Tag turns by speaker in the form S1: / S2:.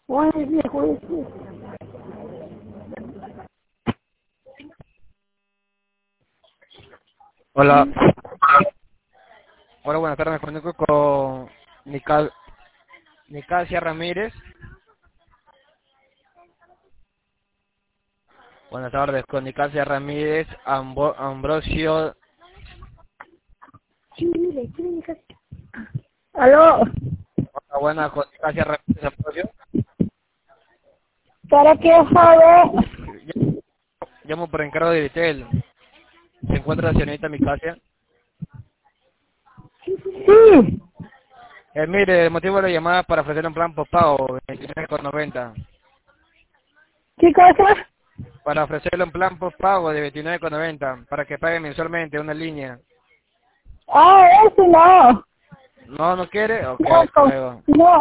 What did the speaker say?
S1: Ay, viejo ese.
S2: Hola. Hola, buenas tardes. Me comunico con Nicasia Ramírez. Buenas tardes, con Nicasia Ramírez Ambrosio.
S1: Sí, dile, hija. Aló,
S2: Hola, buenas, con Nicasia Ramírez Ambrosio.
S1: ¿para qué joder?
S2: Llamo por encargo de Vitel. ¿Se encuentra la señorita Nicasia?
S1: Sí,
S2: Mire, el motivo de la llamada es para ofrecer un plan postpago 29,90.
S1: ¿qué cosa?
S2: Para ofrecerle un plan postpago de 29,90 para que pague mensualmente una línea.
S1: Ah, eso no.
S2: ¿No quiere? Ok,
S1: No,
S2: hasta luego.
S1: no.